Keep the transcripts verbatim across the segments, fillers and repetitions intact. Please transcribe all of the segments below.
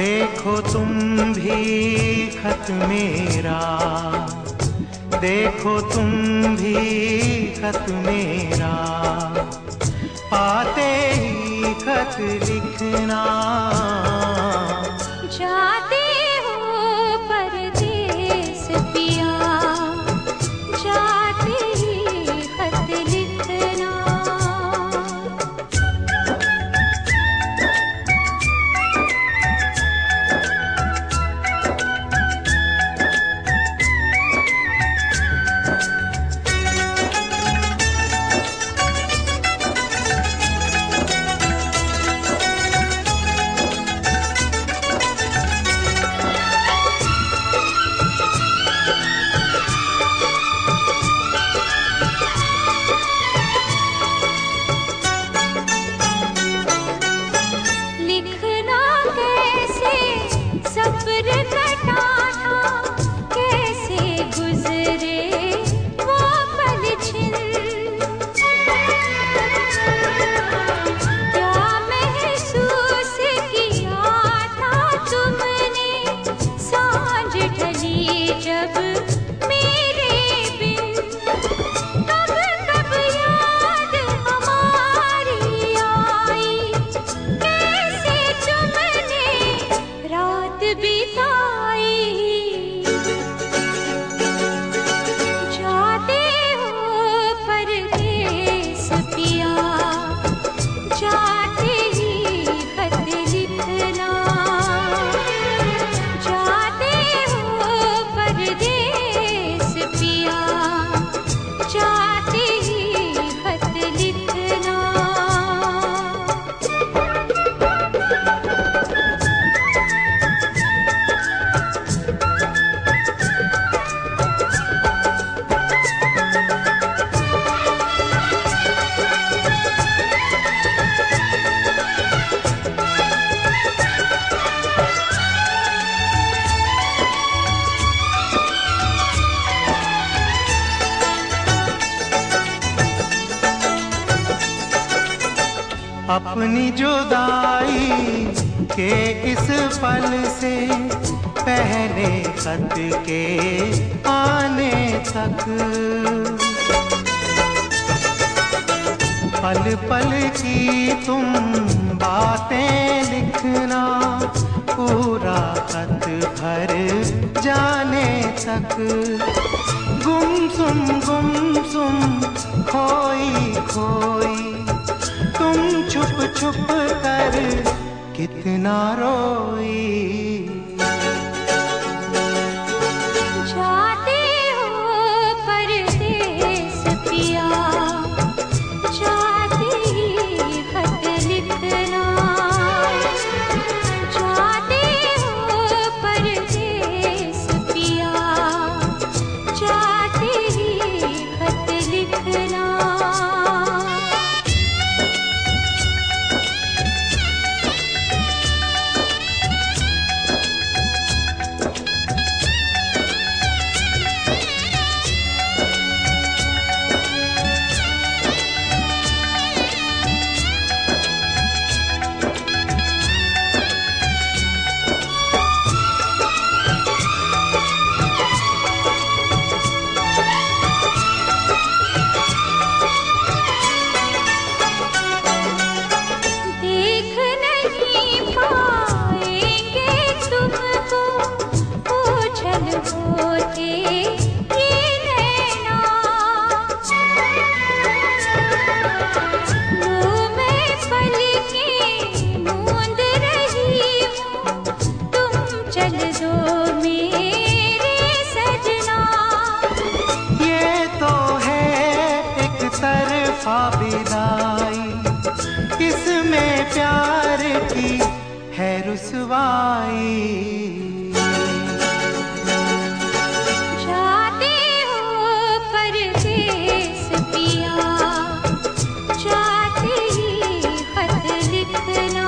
देखो तुम भी खत मेरा, देखो तुम भी खत मेरा, पाते ही खत लिखना। जाते हो परदेस पिया, जाते ही खत लिखना। अपनी जुदाई के इस पल से पहले खत के आने तक, पल पल की तुम बातें लिखना, पूरा खत भर जाने तक। गुमसुम गुमसुम खोई खोई तुम छुप छुप कर कितना रोई। जाते हो परदेस पिया, जाते ही खत लिखना। जाते हो परदेस पिया, जाते ही खत लिखना। विदाई इसमें प्यार की है रुसवाई। जाते हो परदेस पिया, जाते ही खत लिखना।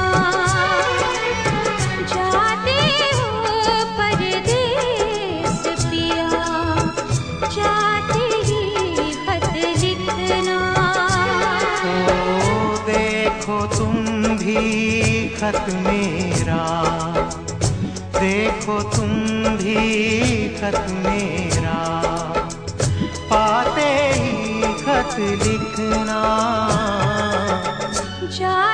जाते हो परदेस पिया, जाते ही खत लिखना। देखो तुम भी खत मेरा, देखो तुम भी खत मेरा, पाते ही खत लिखना। जा